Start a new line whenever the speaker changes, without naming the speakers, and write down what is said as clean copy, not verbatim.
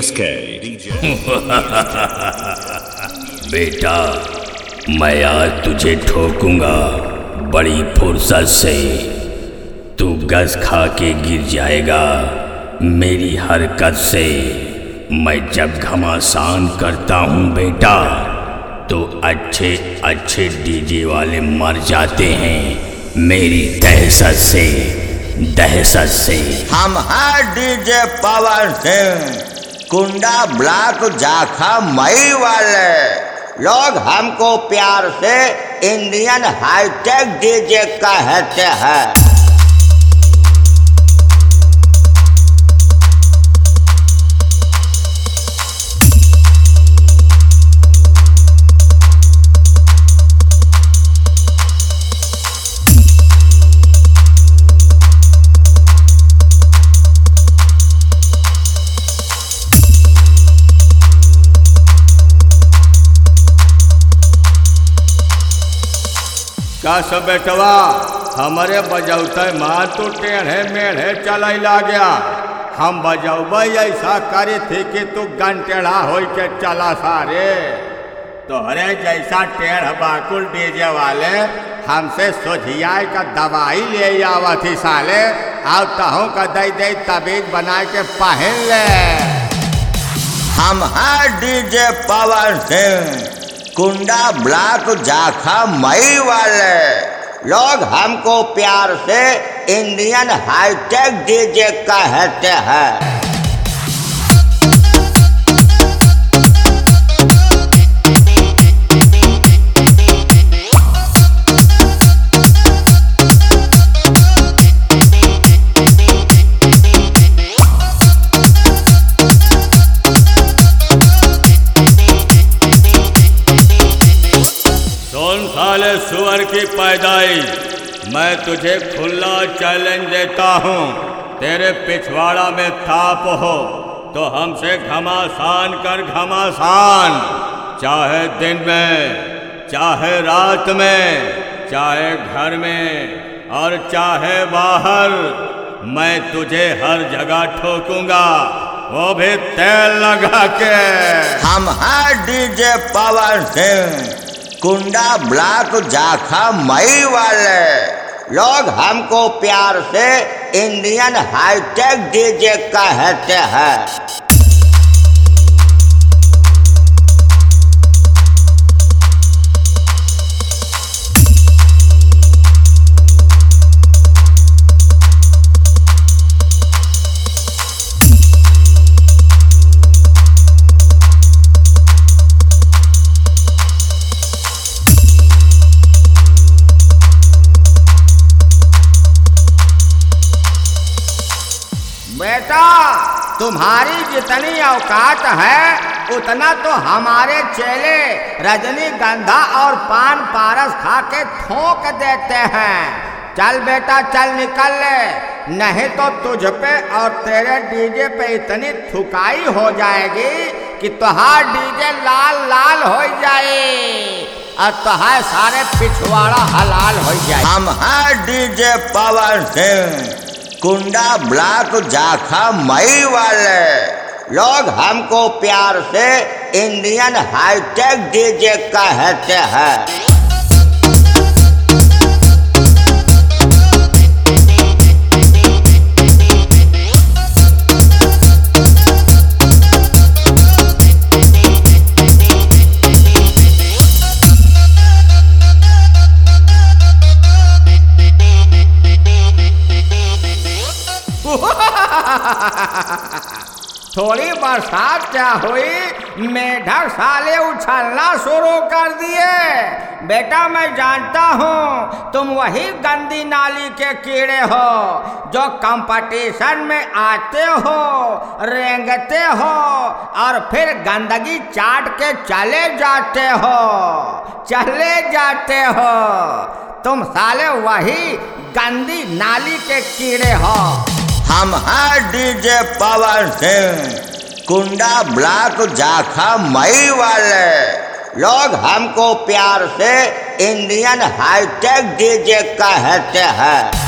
DSK.
बेटा, मैं आज तुझे ठोकूंगा बड़ी फुर्सत से। तू गस खा के गिर जाएगा मेरी हरकत से। मैं जब घमासान करता हूँ बेटा, तो अच्छे अच्छे डीजे वाले मर जाते हैं मेरी दहशत से, दहशत से।
हम हैं डीजे पवन सिंह, कुंडा ब्लॉक जाखा मई वाले। लोग हमको प्यार से इंडियन हाईटेक डीजे कहते हैं।
का सब बेटवा हमारे बजौते माँ तो टेढ़े मेढ़े चला गया। हम बजौब ऐसा करे थे कि तू गन टेढ़ा हो के चला सारे। तोहरे जैसा टेढ़ बाकुल डीजे वाले हमसे सोझियाए का दवाई ले आवत ही साले। आओ तहों का दे तबीज बना के पहन ले।
हम हैं डीजे पवन सिंह, कुंडा ब्लॉक जाखा मई वाले। लोग हमको प्यार से इंडियन हाईटेक डीजे कहते हैं।
साले सुअर की पैदाइश, मैं तुझे खुला चैलेंज देता हूँ। तेरे पिछवाड़ा में थाप हो तो हमसे घमासान कर घमासान। चाहे दिन में, चाहे रात में, चाहे घर में और चाहे बाहर, मैं तुझे हर जगह ठोकूंगा, वो भी तेल लगा के।
हम हैं डीजे पवन सिंह, कुंडा ब्लॉक जाखा मई वाले। लोग हमको प्यार से इंडियन हाईटेक डीजे कहते हैं।
बेटा, तुम्हारी जितनी औकात है उतना तो हमारे चेले रजनीगंधा और पान पारस खा के थोक देते हैं। चल बेटा चल, निकल ले, नहीं तो तुझ पे और तेरे डीजे पे इतनी थुकाई हो जाएगी कि तुहार डीजे लाल लाल हो जाए और तुहार सारे पिछवाड़ा हलाल हो जाए।
हम हैं डीजे पवन सिंह, कुंडा ब्लॉक जाखा मई वाले। लोग हमको प्यार से इंडियन हाईटेक डीजे कहते हैं।
थोड़ी बरसात क्या हुई, मेढक साले उछलना शुरू कर दिए। बेटा मैं जानता हूँ तुम वही गंदी नाली के कीड़े हो जो कंपटीशन में आते हो, रेंगते हो और फिर गंदगी चाट के चले जाते हो। तुम साले वही गंदी नाली के कीड़े हो।
हम हैं डीजे पवन सिंह, कुंडा ब्लॉक जाखा मई वाले। लोग हमको प्यार से इंडियन हाईटेक डीजे कहते हैं।